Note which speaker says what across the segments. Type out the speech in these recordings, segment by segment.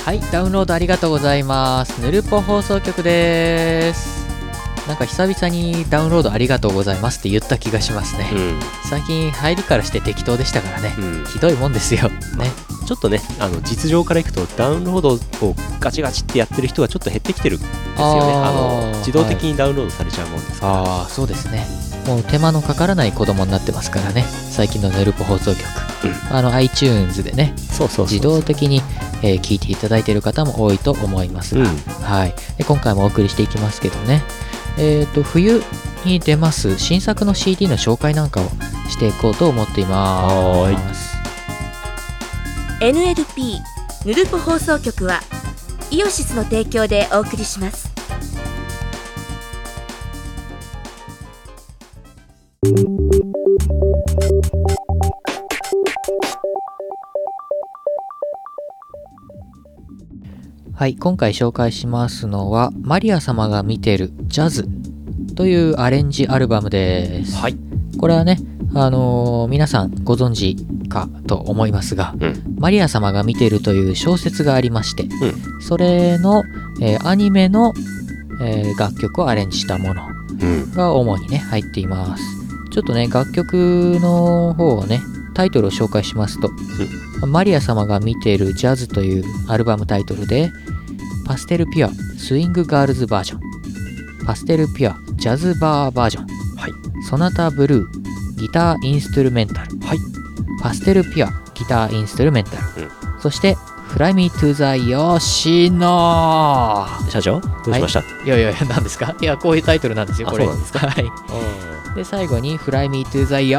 Speaker 1: はい、ダウンロードありがとうございます。ヌルポ放送局です。なんか久々にダウンロードありがとうございますって言った気がしますね、最近入りからして適当でしたからね、ひどいもんですよね。
Speaker 2: ちょっとね、実情からいくとダウンロードをガチガチってやってる人がちょっと減ってきてるんですよね。自動的にダウンロードされちゃうもんですから、
Speaker 1: そうですね。もう手間のかからない子供になってますからね、最近のヌルポ放送局、iTunes でね、自動的に聞いていただいている方も多いと思いますが、で今回もお送りしていきますけどね、冬に出ます新作の CD の紹介なんかをしていこうと思っています。
Speaker 3: NLP ヌルポ放送局はイオシスの提供でお送りします。
Speaker 1: はい、今回紹介しますのはマリア様が見てるジャズというアレンジアルバムです。これはね、皆さんご存知かと思いますが、マリア様が見てるという小説がありまして、それの、アニメの、楽曲をアレンジしたものが主にね入っています。ちょっとね、楽曲の方をね、タイトルを紹介しますと、マリア様が見ているジャズというアルバムタイトルで、パステルピュアスイングガールズバージョン、パステルピュアジャズバーバージョン、ソナタブルーギターインストゥルメンタル、パステルピュアギターインストゥルメンタル、そしてフライミートゥザヨシノ。
Speaker 2: 社長どうしました？
Speaker 1: いや何ですか？いや、こういうタイトルなんですよこれ。
Speaker 2: そうなんですか？
Speaker 1: で最後に Fly Me to the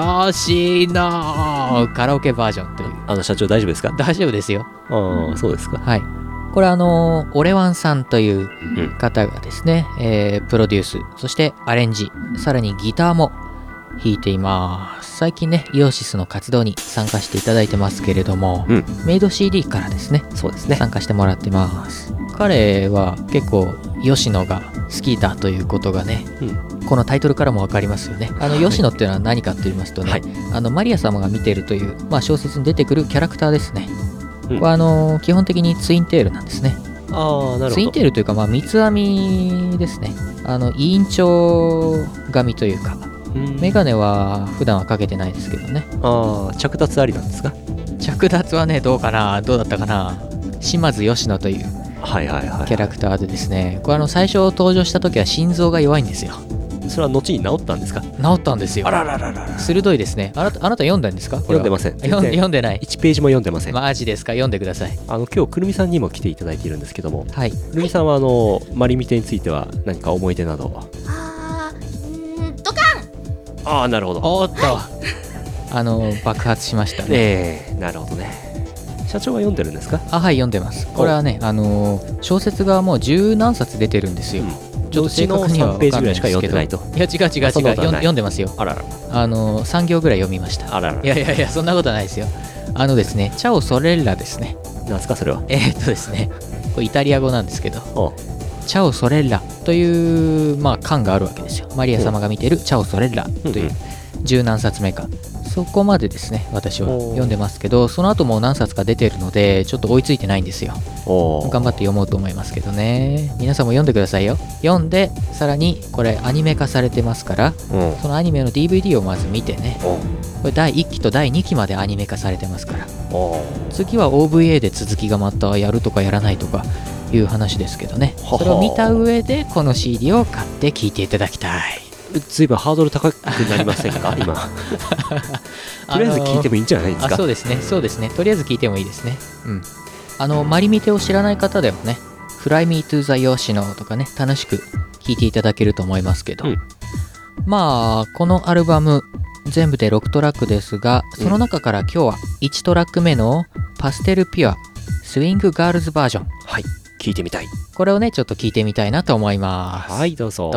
Speaker 1: Yoshino カラオケバージョンという。
Speaker 2: 社長大丈夫ですか？
Speaker 1: 大丈夫ですよ。
Speaker 2: そうですか。
Speaker 1: これオレワンさんという方がですね、プロデュース、そしてアレンジ、さらにギターも弾いています。最近ね、イオシスの活動に参加していただいてますけれども、メイド CD からですね、参加してもらってます。彼は結構吉野が好きだということがね、このタイトルからも分かりますよね。吉野っていうのは何かと言いますとね、マリア様が見ているという、小説に出てくるキャラクターですね。これは基本的にツインテールなんですね。
Speaker 2: なるほど。
Speaker 1: ツインテールというか、三つ編みですね。委員長髪というか、メガネは普段はかけてないですけどね。
Speaker 2: 着脱ありなんですか？
Speaker 1: 着脱はね、どうだったかな。島津義野というキャラクターでですね、これ最初登場した時は心臓が弱いんですよ。
Speaker 2: それは後に治ったんですか？
Speaker 1: 治ったんですよ。鋭いですね。あなた読んだんですか？
Speaker 2: 読んでません。
Speaker 1: 読んでない。
Speaker 2: 1ページも読んでません。
Speaker 1: マジですか？読んでください。
Speaker 2: 今日くるみさんにも来ていただいているんですけども、くるみさんはマリミテについては何か思い出などは？
Speaker 3: ドカ
Speaker 2: ン。なるほど。
Speaker 1: おっと、爆発しましたね。
Speaker 2: なるほどね。社長は読んでるんですか？
Speaker 1: はい、読んでます。これはね、小説がもう十何冊出てるんですよ。ちょっと正確には分かんないんですけど。いや、違う読んでますよ。3行ぐらい読みました。いやそんなことないですよ。ですね、チャオソレッラですね。
Speaker 2: なんすかそれは？
Speaker 1: ですね、これイタリア語なんですけど、チャオソレッラという巻があるわけですよ。マリア様が見ているチャオソレッラという十何冊目か、そこまでですね、私は読んでますけど、その後も何冊か出てるのでちょっと追いついてないんですよ。頑張って読もうと思いますけどね。皆さんも読んでくださいよ。読んで、さらにこれアニメ化されてますから、そのアニメの DVD をまず見てね。これ第1期と第2期までアニメ化されてますから、次は OVA で続きがまたやるとかやらないとかいう話ですけどね。それを見た上でこの CD を買って聴いていただきたい。
Speaker 2: ずいぶんハードル高くなりませんか今。とりあえず聞いてもいいんじゃないですか？そうです
Speaker 1: ね。とりあえず聞いてもいいですね。マリミテを知らない方でもね、Fly Me to the Yoshino とかね、楽しく聴いていただけると思いますけど、このアルバム全部で6トラックですが、その中から今日は1トラック目のパステルピュアスイングガールズバージョン、
Speaker 2: 聞いてみたい。
Speaker 1: これをね、ちょっと聞いてみたいなと思います。
Speaker 2: どうぞ。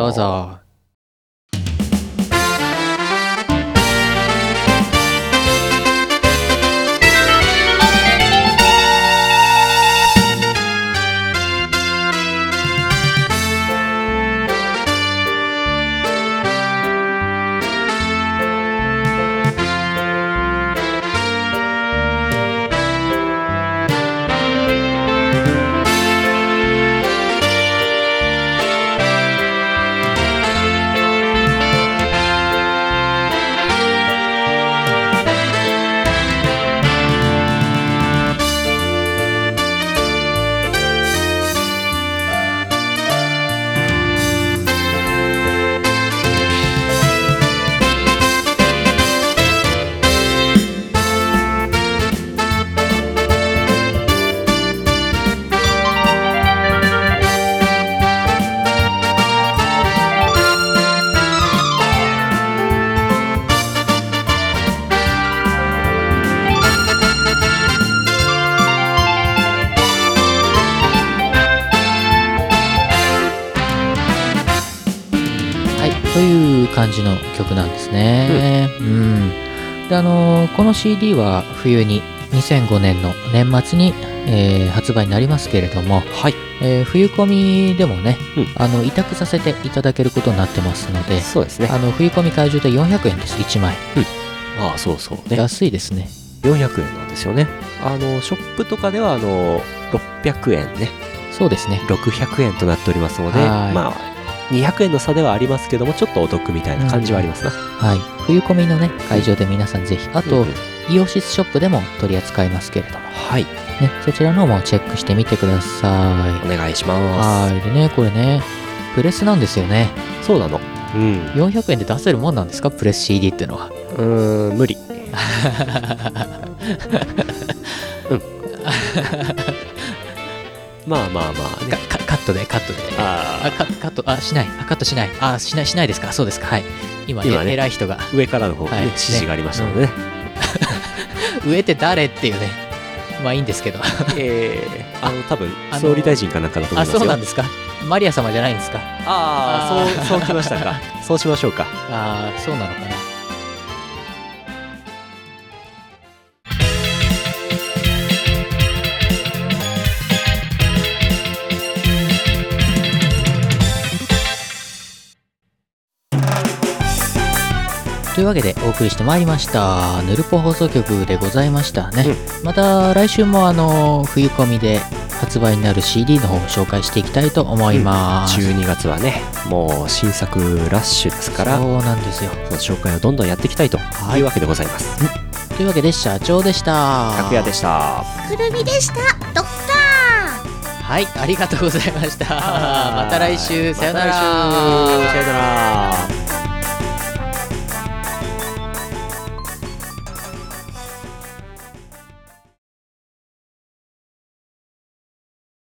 Speaker 1: という感じの曲なんですね。でこの CD は冬に2005年の年末に、発売になりますけれども、冬込みでもね、委託させていただけることになってますので、
Speaker 2: そうですね。
Speaker 1: 冬込み会場で400円です、1枚。
Speaker 2: ああ、そうそうね。
Speaker 1: 安いですね。
Speaker 2: 400円なんですよね。ショップとかでは600円ね。
Speaker 1: そうですね。
Speaker 2: 600円となっておりますので、まあ200円の差ではありますけども、ちょっとお得みたいな感じはありますな。
Speaker 1: はい。冬込みのね、会場で皆さんぜひ、あと、イオシスショップでも取り扱いますけれども、ね、そちらのもチェックしてみてください。
Speaker 2: お願いします。
Speaker 1: でね、これね、プレスなんですよね。
Speaker 2: そうなの。
Speaker 1: 400円で出せるもんなんですか、プレス CD ってのは。
Speaker 2: 無理。まあまあまあね。
Speaker 1: カットで。カットしない。カットしない。しないですか。そうですか。はい。今ね、偉い人が。
Speaker 2: 上からの方にね、指示がありましたのでね。
Speaker 1: 上って誰っていうね。まあいいんですけど。
Speaker 2: 多分、総理大臣かなんかだと思いますよ。
Speaker 1: そうなんですか。マリア様じゃないんですか。
Speaker 2: そうきましたか。そうしましょうか。
Speaker 1: そうなのかな。というわけでお送りしてまいりましたヌルポ放送局でございましたね。また来週も冬込みで発売になる CD の方を紹介していきたいと思います。
Speaker 2: 12月はね、もう新作ラッシュですから、
Speaker 1: そうなんですよ。
Speaker 2: その紹介をどんどんやっていきたいというわけでございます。
Speaker 1: というわけで社長でした。
Speaker 2: 拓也でした。
Speaker 3: くるみでした。ドクター。
Speaker 1: はい、ありがとうございました。また来週。さよなら。
Speaker 2: さよなら。